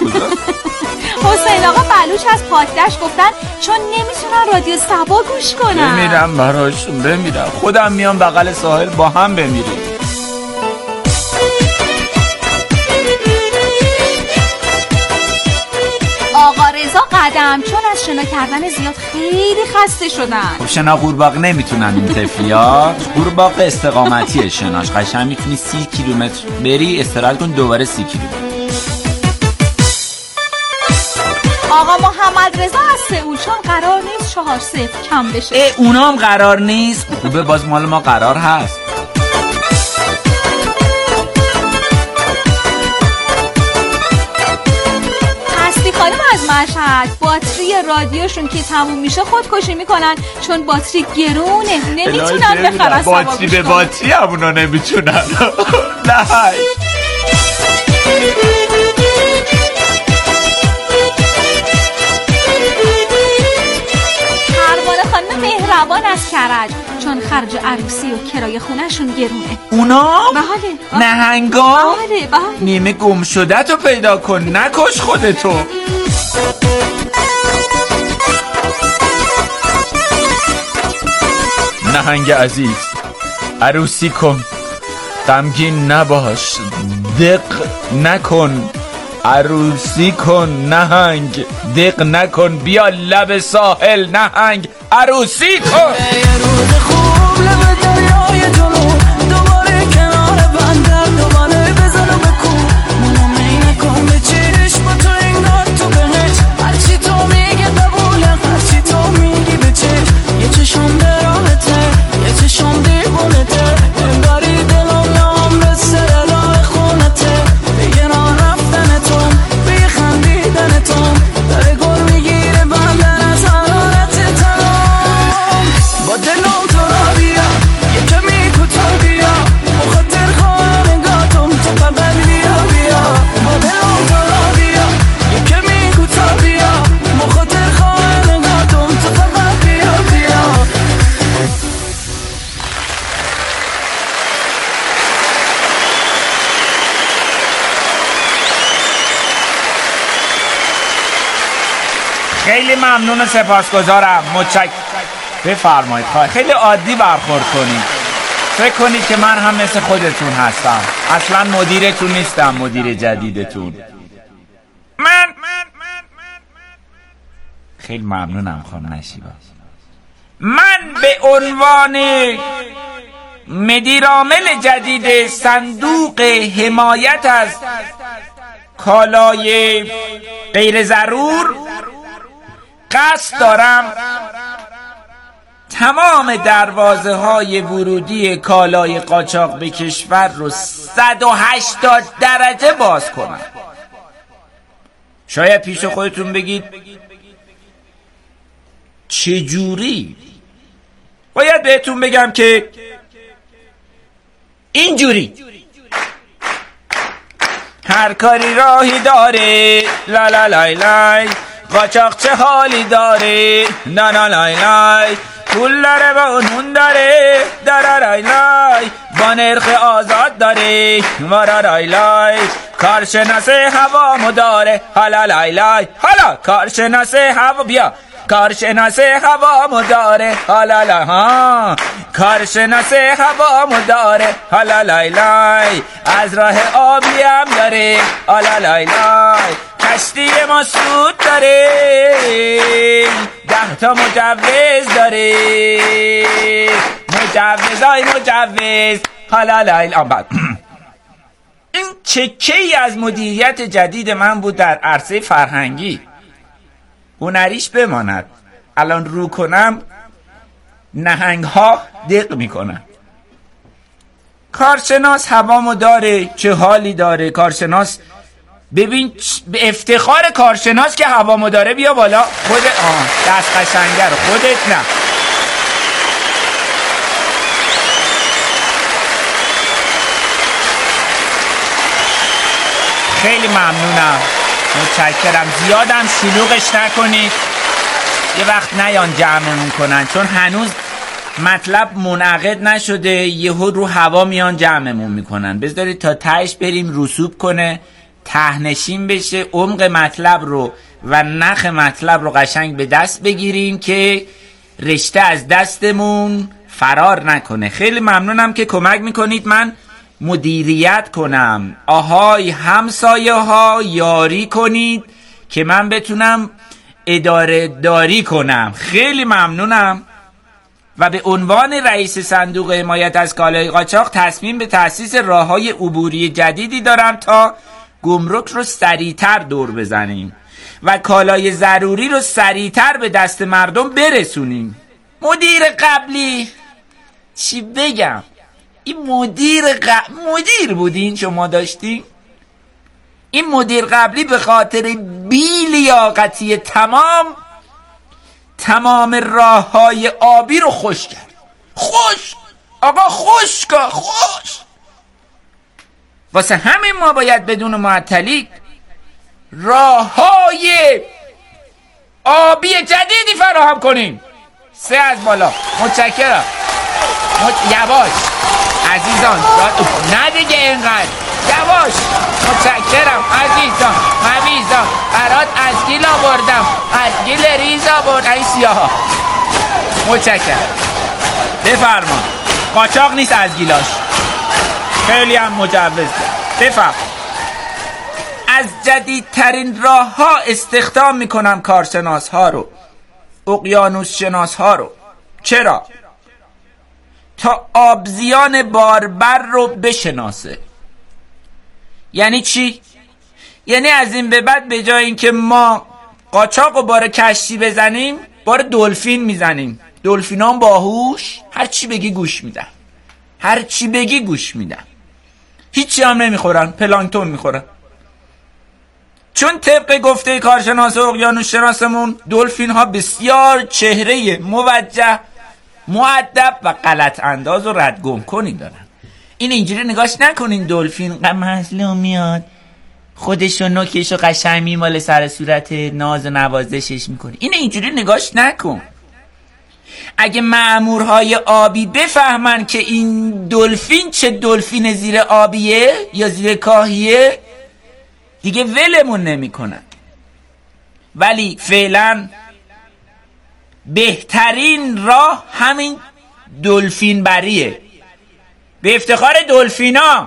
کجا؟ حسین آقا بلوچ از پاددشت گفتن چون نمیتونن رادیو سبا گوش کنن. بمیرم براشون، بمیرم. خودم میام بغل ساحل با هم بمیریم. آقا رضا قدم چون از شنا کردن زیاد خیلی خسته شدن. خب شنا قورباغه نمیتونن این طفلیا. قورباغه استقامتیه شناش، قشنگ میتونی 30 کیلومتر بری استراحت کن دوباره 30 کیلومتر. آقا محمد رضا از سئول چون قرار نیست 4-0 کم بشه. اونام قرار نیست. خوبه باز مال ما قرار هست. هستی خانم از مشهد باتری رادیوشون که تموم میشه خودکشی میکنن چون باتری گرونه نمیتونن بخرن. باتری به باتری همونا نمیتونن. نه مهربان از کرج چون خرج عروسی و کرایه خونهشون گرونه. اونا؟ بله. نهنگا؟ بله. نیمه گم شده تو پیدا کن، نکش خودتو. نهنگ عزیز عروسی کن، غمگین نباش، دق نکن، عروسی کن نهنگ، دق نکن، بیا لب ساحل نهنگ، عروسی کن. یه روز خوب لب دریای جنوب دوباره کنار بندر دوباره بزن و بکن منو می نکن به چشم تو انگار تو بهش هرچی تو میگه قبوله هرچی تو میگی به چشم یه چشم براهته یه چشم دیوونته انگاری دلم نام رسه راه خونته به یه راه رفتن تو به یه خندیدن تو داره گل میگیره بندر از حرارت تمام با دلم تو را بیا یه کمی کوتاه بیا مخاطر خواهم انگاتم تو فقط بیا بیا با دلم تو را بیا یه کمی کوتاه بیا مخاطر خواهم انگاتم تو فقط بیا بیا. خیلی ممنون و سپاسگزارم. بفرمایید. خیلی عادی برخورد کنید. فکر کنید که من هم مثل خودتون هستم. اصلا مدیرتون نیستم، مدیر جدیدتون. من خیلی ممنونم خانم نشیبا. من به عنوان مدیرعامل جدید صندوق حمایت از کالای غیر ضرور قصد دارم تمام دروازه های ورودی کالای قاچاق به کشور رو 180 درجه باز کنم. شاید پیش خودتون بگید چجوری؟ باید بهتون بگم که اینجوری. هر کاری راهی داره، لا لا لای لای، قاچاق چه حالی داره، لا لا لای لای، پول داره و نون داره، درارای لای، با نرخ آزاد داره، ورارای لای، کارشناس هوا مداره، حالا لای لای، حالا کارشناس هوا بیا، کارشناس هوا مداره، حالا لای ها، کارشناس هوا مداره، حالا لای لای، از راه آبی هم داره، حالا لای لای، کشتی مسعود داره، 10 تا مجوز داره، مجوز حالا لای این چکه ای از مدیریت جدید من بود در عرصه فرهنگی. هنریش بماند. الان رو کنم نهنگ ها دق میکنن. کارشناس هوامو داره، چه حالی داره کارشناس. ببین به افتخار کارشناس که هوامو داره بیا بالا. خود دست قشنگه رو خودت نه. خیلی ممنونم، متشکرم. زیادم شلوغش نکنید، یه وقت نیان جمعمون کنن، چون هنوز مطلب منعقد نشده، یهو رو هوا میان جمعمون میکنن. بذارید تا تهش بریم رسوب کنه، تهنشین بشه، عمق مطلب رو و نخ مطلب رو قشنگ به دست بگیریم که رشته از دستمون فرار نکنه. خیلی ممنونم که کمک میکنید من مدیریت کنم. آهای همسایه ها یاری کنید که من بتونم اداره داری کنم. خیلی ممنونم. و به عنوان رئیس صندوق حمایت از کالای قاچاق تصمیم به تأسیس راههای عبوری جدیدی دارم تا گمرک رو سریعتر دور بزنیم و کالای ضروری رو سریعتر به دست مردم برسونیم. مدیر قبلی چی بگم، این مدیر بودین شما داشتین. این مدیر قبلی به خاطر بی‌لیاقتی تمام راههای آبی رو خوش کرد. خوش. واسه همین ما باید بدون معطلی راههای آبی جدیدی فراهم کنیم. 3 از بالا. متشکرم. یواش عزیزان، نه دیگه اینقدر یواش. متشکرم عزیزان. برات از گیل آوردم، از گیل ریز آوردم. این سیاه. متشکرم. بفرما. قاچاق نیست از گیلاش، خیلی هم مجوز. بفرما. از جدیدترین راه ها استخدام میکنم کارشناس ها رو، اقیانوس شناس ها رو. چرا؟ تا آبزیان باربر رو بشناسه. یعنی چی؟ یعنی از این به بعد به جای اینکه ما قاچاق و بار کشتی بزنیم، بار دلفین میزنیم. دلفینان باهوش، هر چی بگی گوش میدن. هیچی هم نمیخورن، پلانکتون میخورن. چون طبق گفته کارشناس و اقیانوس شناسمون دلفین ها بسیار چهره موجه، مؤدب و غلط انداز و ردگم کنی دارن. این اینجوری نگاش نکنین دلفین مظلوم میاد خودشو نوکشو قشنگ میماله سر صورت، ناز و نوازشش میکنه. این اینجوری نگاش نکن. اگه مأمورهای آبی بفهمن که این دلفین چه دلفین زیر آبیه یا زیر کاهیه، دیگه ولمون نمیکنن. ولی فعلا بهترین راه همین دلفین بریه. به افتخار دلفینا.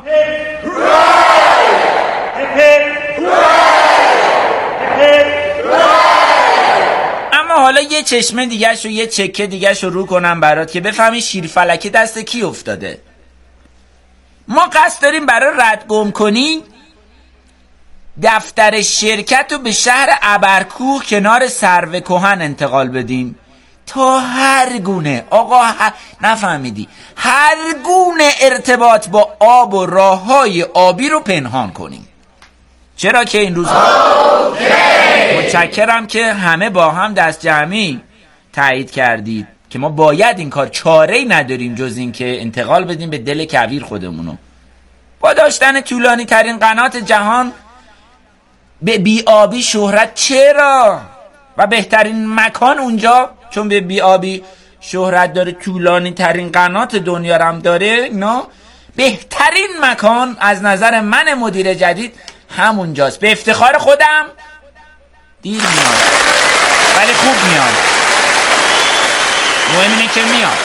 اما حالا یه چشمه دیگه‌شو، یه چکه دیگه‌شو رو کنم برات که بفهمی شیرفلکه دست کی افتاده. ما قصد داریم برای ردگم کنی دفتر شرکت رو به شهر ابرکوه کنار سرو کهن انتقال بدیم تا هر گونه نفهمیدی، هر گونه ارتباط با آب و راههای آبی رو پنهان کنیم. چرا که این روزها متشکرم که همه با هم دست جمعی تایید کردید که ما باید این کار، چاره‌ای نداریم جز این که انتقال بدیم به دل کویر خودمونو. با داشتن طولانی ترین قنات جهان به بی‌آبی شهرت، چرا؟ و بهترین مکان اونجا چون به بی‌آبی شهرت داره، طولانی ترین قنات دنیا هم داره، بهترین مکان از نظر من مدیر جدید همونجاست. به افتخار خودم دیر میاد ولی خوب میاد. مهم اینه که میاد.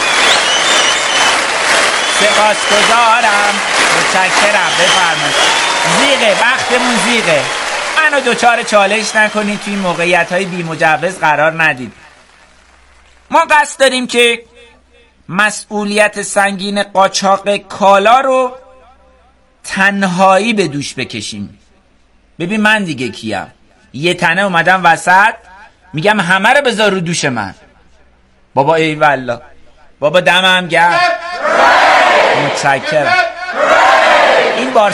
سپاسگزارم. متشکرم. بفرمایید. زیغه، وقتمون زیغه. منو دوچار چالش نکنید، توی موقعیت‌های بی مجوز قرار ندید. ما قصد داریم که مسئولیت سنگین قاچاق کالا رو تنهایی به دوش بکشیم. ببین من دیگه کیم؟ یه تنه اومدم وسط میگم همه رو بذار رو دوش من. بابا ای والله، بابا دمم گرم. متشکرم. این بار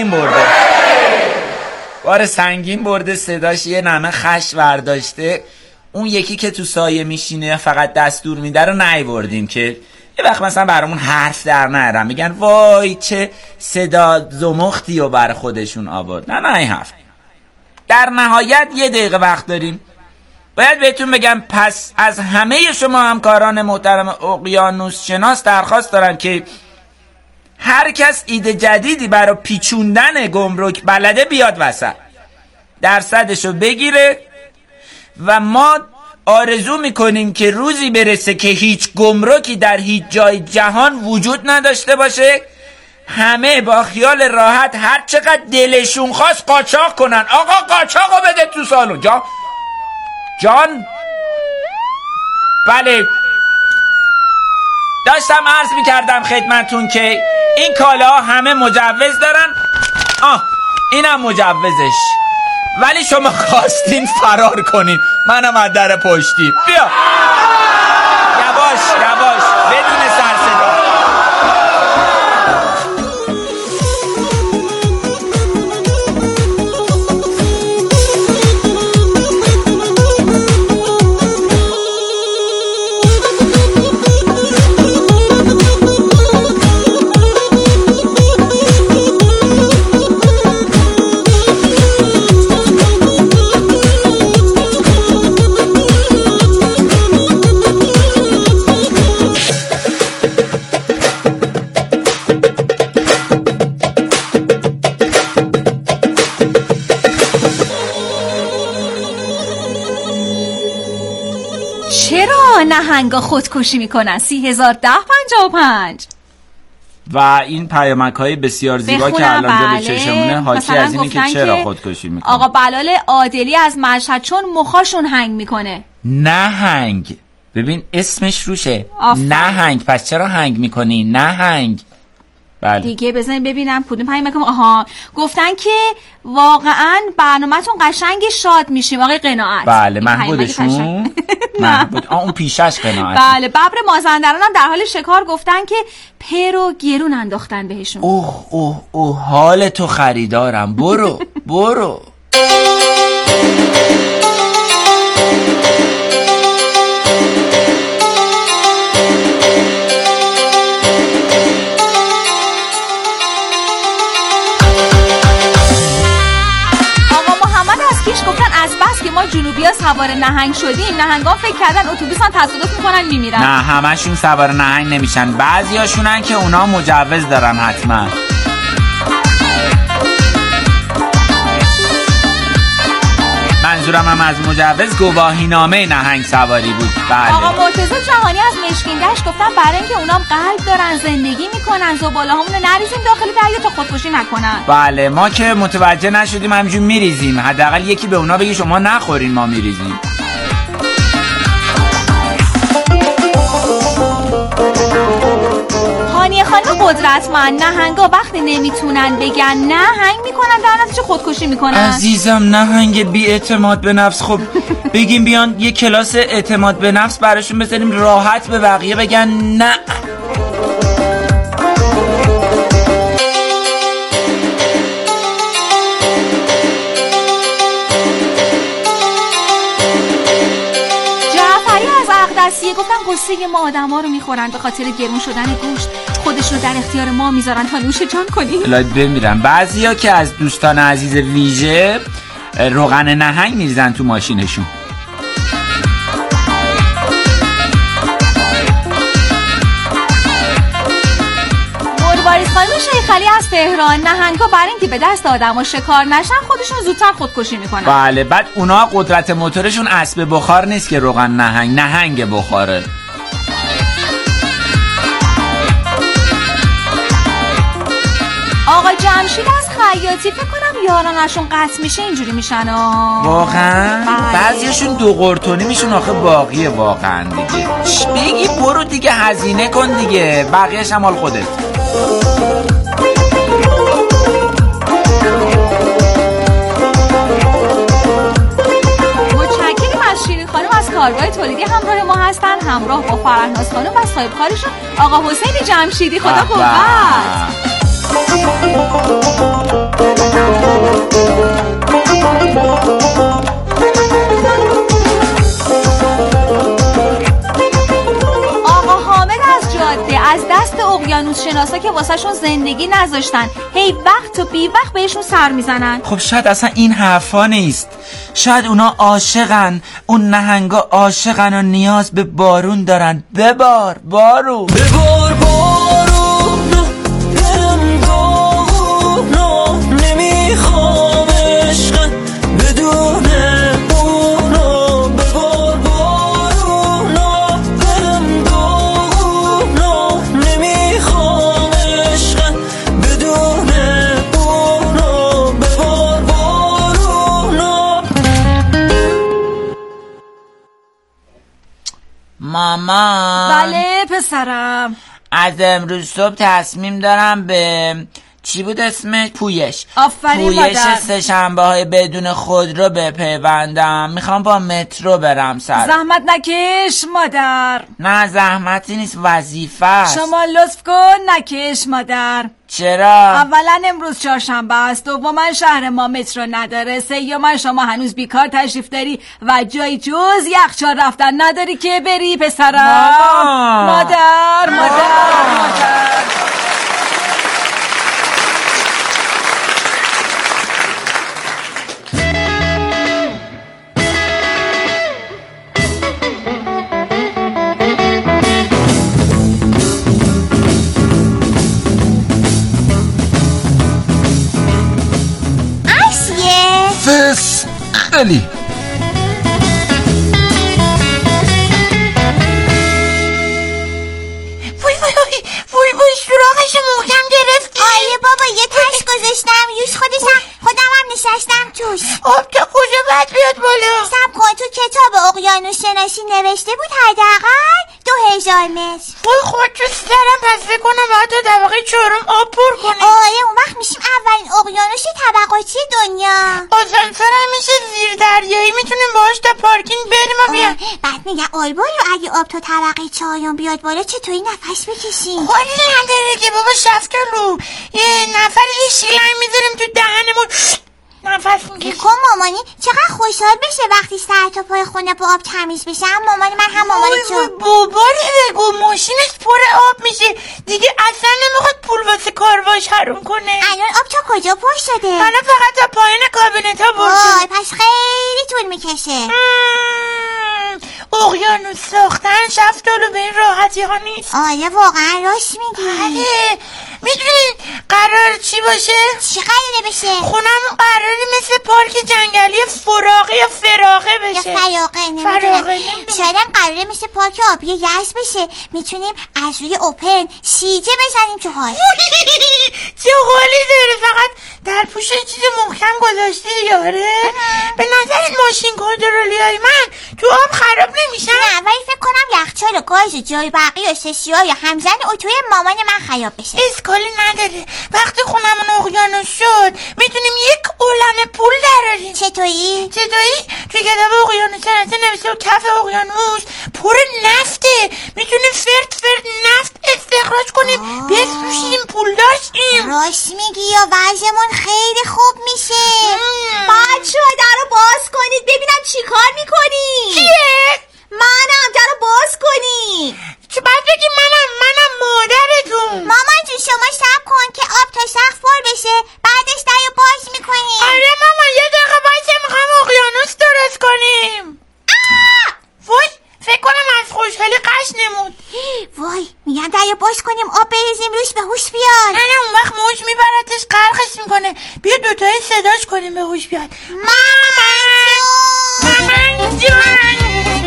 سنگین برده، صداش یه نمه خش برداشته. اون یکی که تو سایه میشینه فقط دستور میده رو نیوردیم که یه وقت مثلا برامون حرف در نرم، میگن وای چه صدا زمختی و بر خودشون آورد. نه این حرف. در نهایت 1 دقیقه وقت داریم. باید بهتون بگم پس از همه شما همکاران محترم اقیانوس شناس درخواست دارم که هر کس ایده جدیدی برای پیچوندن گمرک بلده بیاد وسط، درصدشو بگیره و ما آرزو میکنیم که روزی برسه که هیچ گمرکی در هیچ جای جهان وجود نداشته باشه، همه با خیال راحت هر چقدر دلشون خواست قاچاق کنن. آقا قاچاقو بده تو سالن. جان بله، داشتم عرض میکردم خدمتون که این کالاها همه مجوز دارن. اینم مجوزش، ولی شما خواستین فرار کنین، منم از در پشتی. بیا یواش یواش بدون سرصدا. چرا نهنگا خودکشی میکنن؟ 301055. و این پیامک‌های بسیار زیبا که الان جلوی چشمونه حاکی از اینه که چرا خودکشی میکنن. آقا بلال عادلی از مشهد چون مخاشون هنگ میکنه. نهنگ، ببین اسمش روشه. نهنگ، پس چرا هنگ میکنی؟ نهنگ. بله. دیگه بزنید ببینم کدوم پیامکم. گفتن که واقعا برنامه‌تون قشنگ، شاد میشیم. آقای قناعت. بله، محمودشون. محمود اون پیشش قناعت. بله، ببر مازندران هم در حال شکار گفتن که پرو گرون انداختن بهشون. اوه حال تو خریدارم. برو گفتن از بس که ما جنوبی‌ها سوار نهنگ شدیم، نهنگا فکر کردن اتوبوسان تصادف میکنن میمیرن. نه، همشون سوار نهنگ نمیشن، بعضیاشونن که اونا مجوز دارن حتما. منظورم هم از مجوز گواهینامه نهنگ سواری بود. بله. آقا مرتضی جهانی از مشکینگشت گفتن برای اینکه اونام قلب دارن، زندگی میکنن، زباله‌هامون رو نریزیم داخل دریا تا خودکشی نکنن. بله، ما که متوجه نشدیم همینجور میریزیم، حداقل یکی به اونا بگی شما نخورین، ما میریزیم. هانیه خانم قدرتمند، نهنگا وقتی نمیتونن بگن نهنگ میکنن، در نتیجه خودکشی میکنن. عزیزم نهنگ بی اعتماد به نفس. خب بگیم بیان یه کلاس اعتماد به نفس براشون بذاریم، راحت به بقیه بگن نه. گفتن قصه ما آدما رو میخورن به خاطر گرون شدن گوشت، خودشون رو در اختیار ما میذارن تا نوش جان کنیم. الهی بمیرن. بعضیا که از دوستان عزیز ویژه روغن نهنگ میریزن تو ماشینشون. مروارید خانم شیخعلی از تهران، نهنگا برای اینکه به دست آدما شکار نشن خودشون زودتر خودکشی میکنن. بله، بعد اونا قدرت موتورشون اسب بخار نیست که روغن نهنگ بخاره. آقا جمشید از خیاطی، فکر کنم یارانشون قطع میشه اینجوری میشن. واقعا بعضیشون دو قرتونی میشون. آخه باقیه واقعا دیگه. بگی برو دیگه، هزینه کن دیگه، بقیه‌اش هم مال خودت. متشکریم از شیرین خانم از کارگاه تولیدی همراه ما هستن، همراه با فرهناز خانم و صاحب کارشون آقا حسین جمشیدی. خدا قوت. آقا حامد از جاده، از دست اقیانوس شناسا که واسه شون زندگی نذاشتن، هی وقت و بی وقت بهشون سر میزنن. خب شاید اصلا این حرفا نیست، شاید اونا عاشقن، اون نهنگا عاشقن و نیاز به بارون دارن. ببار بارو، ببار بارون، مامان. بله پسرم. از امروز صبح تصمیم دارم به چی بود اسمش؟ پویش. آفرین پویش مادر. سه‌شنبه های بدون خودرو بپیوندم. میخوام با مترو برم سر. زحمت نکش مادر. نه زحمتی نیست، وظیفه است. شما لطف کن نکش مادر. چرا؟ اولا امروز چهارشنبه است، دوما شهر ما مترو نداره، سوما شما هنوز بیکار تشریف داری و جایی جز یخچال رفتن نداری که بری پسرم. مادر. خیلی وای سراغش محکم گرفتی. آیه بابا یه تش گذاشتم یوش خودم هم نشستم توش. آب تا کجا باید بیاد بالا؟ سب کن تو کتاب اقیانوس شناسی نوشته بود حداقل 2000 متر. وای خود تو سرم پس فکر کنم باید تا طبقه 4 آب پر کنیم. آره اون وقت میشیم اولین اقیانوس طبقاتی دنیا. آسانسورم میشه زیر دریایی میتونیم باهاش تا پارکینگ بریم و بیام. بعد میگن آلبالو اگه آب تا طبقه 4 بیاد بالا چطوری نفس بکشیم؟ خالی نداره که بابا شفتالو. یه نفر یه شیلنگ میذاریم تو دهنمون نفس میکشیم. کن مامانی چقدر خوشحال بشه وقتی سر تا پای خونه با آب تمیز بشه. هم مامانی من هم مامانی تو. باباری بگو ماشینش پر آب میشه دیگه، اصلا نمیخواد پول واسه کارواش حروم کنه. الان آب تا کجا پر شده؟ حالا فقط تا پایین کابینت ها پر شده. پس خیلی طول میکشه. اقیانوس ساختن شفتالو به این راحتی ها نیست. آره واقعا راست میگی. بله میدونی قرار چی باشه؟ چی قراره بشه؟ خونم قراره مثل پارک جنگلی فراغه یا فراغه بشه. یا فراغه نمیدونم. شاید قراره مثل پارک آبی یزد بشه، میتونیم از روی اوپن شیجه بزنیم تو حال. چه حالی داره، فقط در پوش چیز محکم گذاشته یاره. به نظرت ماشین کنترلی های من تو آب خراب نمیشن؟ نه ولی فکر کنم یخچال و گاز و جای بقیه و سسیا یا همزن اتوی مامان من خراب بشه. اشکالی نداره، وقتی خونمون اقیانوس شد میتونیم یک عالمه پول دراریم. چطوری؟ توی کتاب اقیانوس شناسی نوشته بود کف اقیانوس پر نفته، میتونیم فرد نفت استخراج کنیم بفروشیم پول داشتیم. راست میگی یا وضعمون خیلی خوب میشه. بچه‌ها درو باز کنید ببینم چی کار میکنی. کیه؟ منم، درو باز کنی. چه باید بگی منم مادرتون. مامان جون شما صبر کن که آب تا سقف پر بشه بعدش درو باز میکنیم. آره مامان یه دقیقه باشه میخوام اقیانوس درست کنیم. وای فکر کنم از خوشحالی قش نمود. وای میگن درو باز کنیم آب بریزیم روش به هوش بیاد. نه اون وقت موج میبردش غرقش میکنه. بیا دوتایی صداش کنیم به هوش بیاد. مامان جون.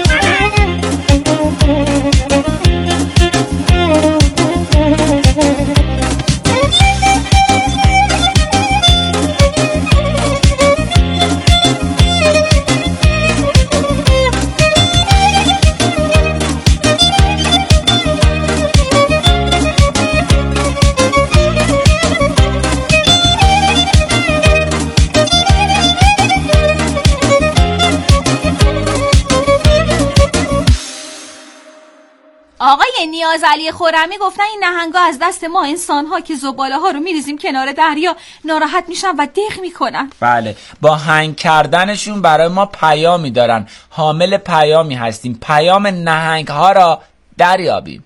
آقای نیازعلی خرمی گفتن این نهنگا از دست ما انسان‌ها که زباله ها رو میریزیم کنار دریا ناراحت میشن و دق میکنن. بله با هنگ کردنشون برای ما پیامی دارن، حامل پیامی هستیم، پیام نهنگ ها را دریابیم.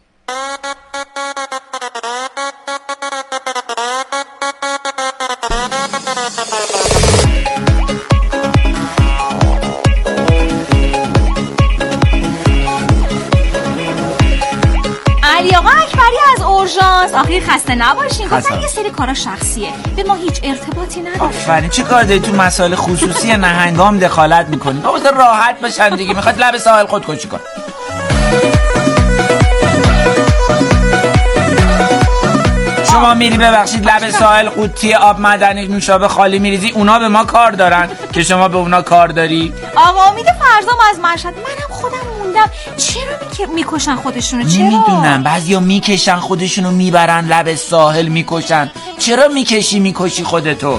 آخه خسته نباشین، گفتن یه سری کارا شخصیه به ما هیچ ارتباطی نداره. آفرین، چه کار داری تو مسائل خصوصی نهنگام دخالت میکنی؟ بابا راحت بشن دیگه، میخواد لب ساحل خودکشی کن. شما میری ببخشید لب ساحل قوطی آب معدنی نوشابه خالی میریزی، اونا به ما کار دارن که شما به اونا کار داری؟ آقا امید فرزام از مشهد، منم خودم موندم چرا میکشن خودشونو؟ چرا؟ نمیدونم، بعضیا میکشن خودشونو میبرن لب ساحل میکشن. چرا میکشی خودتو؟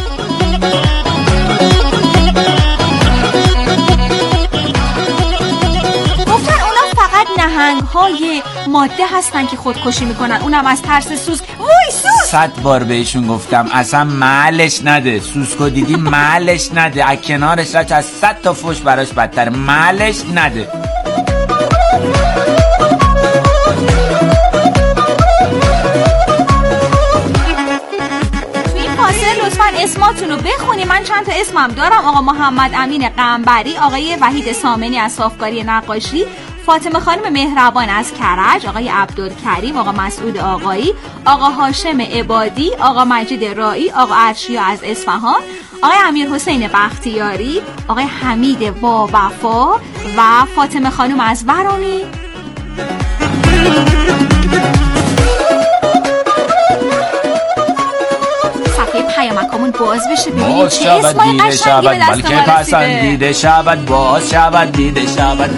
نهنگ‌های ماده هستن که خودکشی میکنن، اونم از ترس سوسک. وای سوسک! 100 بار بهشون گفتم اصلا محلش نده. سوسکو دیدی محلش نده، از کنارش رچ از 100 تا فوش براش بدتر. محلش نده. لطفاً اسماتون رو بخونی. من چند تا اسمم دارم: آقا محمد امین قنبری، آقای وحید سامنی از صافکاری نقاشی، فاطمه خانم مهربان از کرج، آقای عبدالکریم، آقا مسعود آقایی، آقا هاشم عبادی، آقا مجید رایی، آقا ارشیا از اصفهان، آقای امیر حسین بختیاری، آقای حمید وابفا و فاطمه خانم از ورانی. پیامکامون باز بشه ببینیم چه اسمای قشنگی به دست ما رسیده. پسندیده شود، باز شود، دیده شود.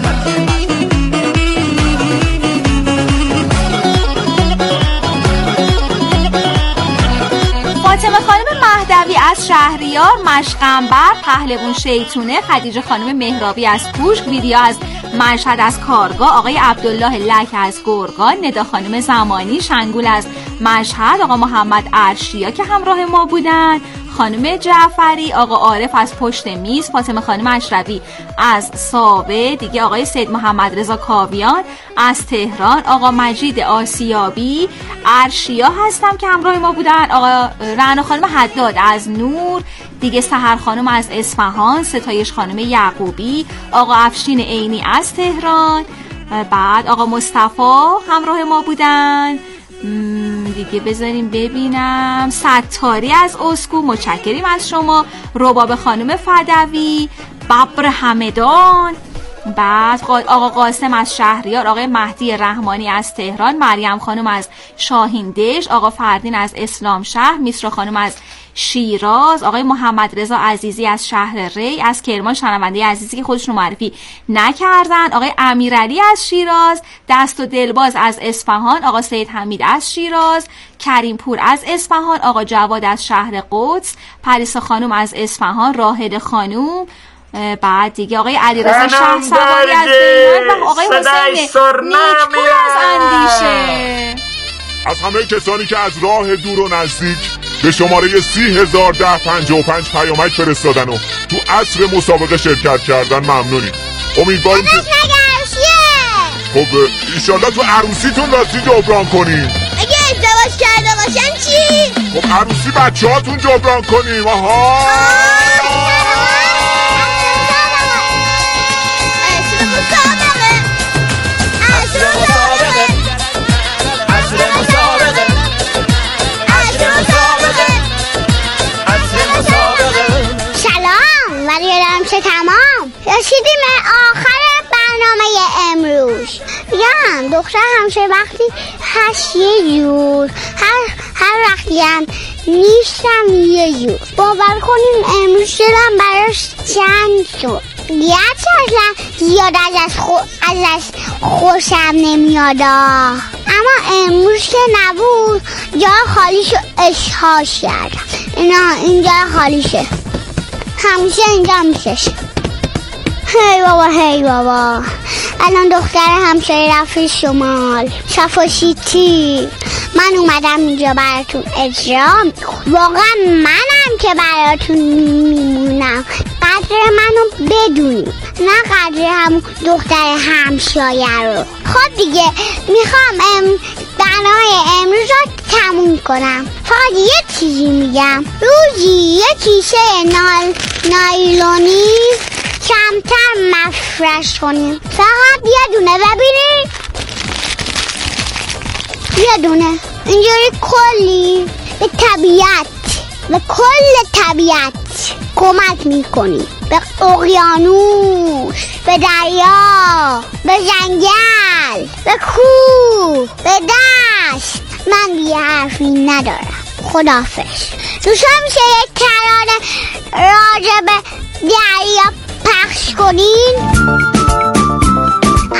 فاطمه خانم مهدوی از شهریار، مشقنبر، پهلوون شیطونه، خدیجه خانم مهرابی از کوشک، ویدیا از مشهد از کارگاه، آقای عبدالله لک از گرگان، ندا خانم زمانی شنگول از مشهد، آقا محمد ارشیا که همراه ما بودن، خانم جعفری، آقا عارف از پشت میز، فاطمه خانم اشرفی از ساوه دیگه، آقای سید محمد رضا کاویان از تهران، آقا مجید آسیابی، ارشیا هستم که همراه ما بودن، آقا رعنا خانم حداد از نور دیگه، سحر خانم از اصفهان، ستایش خانم یعقوبی، آقا افشین عینی از تهران، بعد آقا مصطفی همراه ما بودن دیگه. بذاریم ببینم، ستاری از اسکو، متشکریم از شما، رباب خانم فدوی، ببر همدان، بعد آقا قاسم از شهریار، آقای مهدی رحمانی از تهران، مریم خانم از شاهین دش، آقا فردین از اسلام شهر، میسرا خانم از شیراز، آقای محمد رضا عزیزی از شهر ری، از کرمان شنونده عزیزی که خودشون معرفی نکردن، آقای امیرعلی از شیراز، دست و دلباز از اصفهان، آقا سید حمید از شیراز، کریم پور از اصفهان، آقا جواد از شهر قدس، پریسا خانم از اصفهان، راهد خانم، بعد دیگه آقای علیرضا شاه سواری از بیان و آقای حسین نیکپور از اندیشه. از همه کسانی که از راه دور و نزدیک به شماره 30,1055 پیامک فرستادن و تو عصر مسابقه شرکت کردن ممنونیم. امیدواریم که خب ایشالله تو عروسیتون راستی جبران کنیم. اگه ازدواج کرده باشن چی؟ خب عروسی بچه هاتون جبران کنیم. آها تمام رسیدیم آخر برنامه امروز. میگم دختر همیشه وقتی هست یه جور، هر وقتی هم نیستم یه جور. باور کنیم امروز دلم براش جنگ شد. گرچه اصلا زیاد ازش خوشم نمیاد، اما امروز که نبود جا خالیشو اشحاش کردم. اینجا خالیشه، همیشه اینجا میشه. هی بابا الان دختر همسایه رفت شمال شفاشیتی. من اومدم اینجا براتون اجرا میکنم. واقعا منم که براتون میمونم. قدر منو بدونی، نه قدر هم دختر همسایه رو. خب دیگه میخوام برنامه امروز رو تموم کنم. فقط یه چیزی میگم، روزی یه کیسه نایلونی کمتر مفرش کنیم. فقط یه دونه، ببینید یه دونه. اینجوری کلی به طبیعت، به کل طبیعت کمک میکنیم. به اقیانوس، به دریا، به جنگل، به کوه، به دشت. من دیگه حرفی ندارم. خداحافظ. دوستان میشه یک ترانه راجع به دریا پخش کنین؟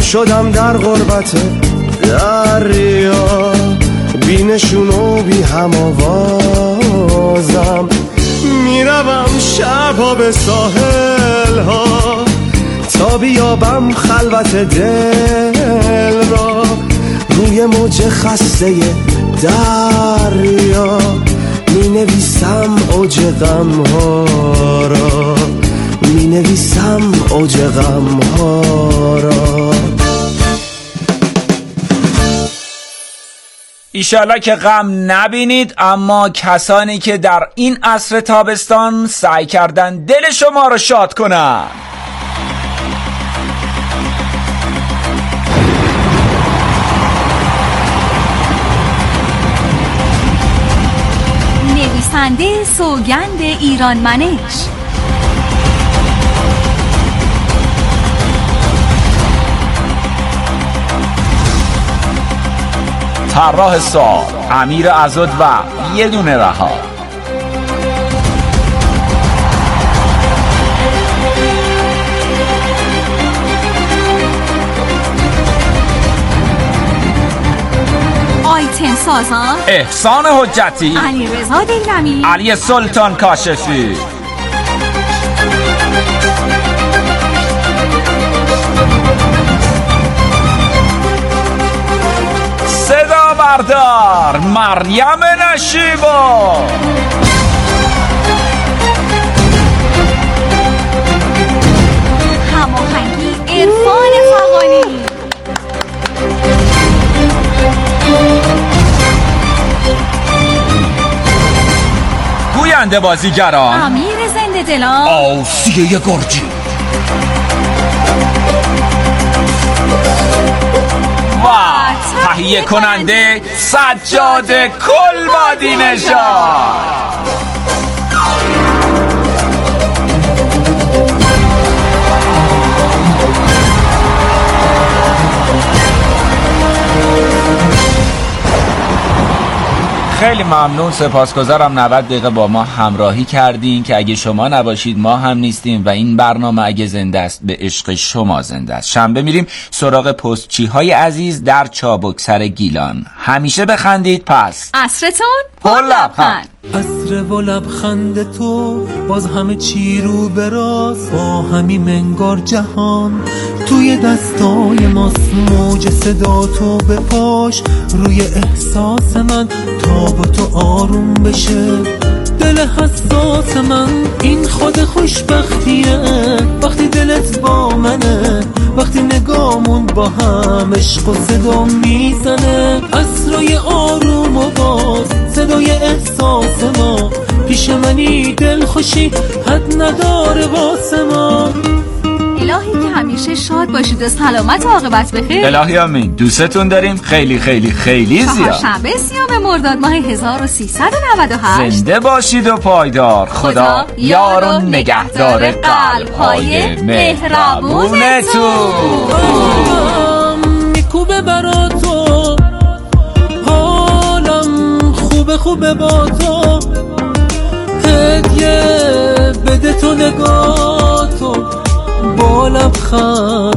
شدم در غربت دریا، بی نشون و بی هم آوازم، میروم شبها به ساحل ها تا بیابم خلوت دل را، روی موج خسته دریا می نویسم اوج غم ها را، می نویسم اوج غم ها را. ایشالا که غم نبینید، اما کسانی که در این عصر تابستان سعی کردن دل شما رو شاد کنن. نویسنده سوگند ایرانمنش، طراح سال امیر عزود و یه دونه رها. آیتم سازان احسان حجتی، علی رضا دیلمی، علی سلطان کاشفی. صدا بردار مریم نشیبا. هماهنگی عرفان فغانی. گوینده بازیگران امیر زنده دلان، آسیه گرجی و تهیه کننده سجاد کلبادی نژاد. خیلی ممنون، سپاسگزارم 90 دقیقه با ما همراهی کردین که اگه شما نباشید ما هم نیستیم و این برنامه اگه زنده است به عشق شما زنده است. شنبه میریم سراغ پستچی های عزیز در چابکسر گیلان. همیشه بخندید، پس عصرتون پر لبخند. عصر و لبخند تو باز همه چی رو براست، با همین منگار جهان توی دستای ماست، موج صدا تو به پاش روی احساس من تا با تو آروم بشه دل حساس من. این خود خوشبختیه وقتی دلت با منه، وقتی نگامون با هم عشق و صدا میزنه، عصرای آروم و باز صدای احساس ما، پیش منی دل خوشی حد نداره واسه ما. الهی که همیشه شاد باشید و سلامت و عاقبت بخیر. الهی آمین. دوستتون داریم خیلی خیلی خیلی زیاد. شنبه 30 مرداد ماه 1397. زنده باشید و پایدار. خدا یار و نگهدار قلب‌های مهربونتون. میکوبه برا تو حالم، خوبه با تو، هدیه بده تو نگاه تو با لبخند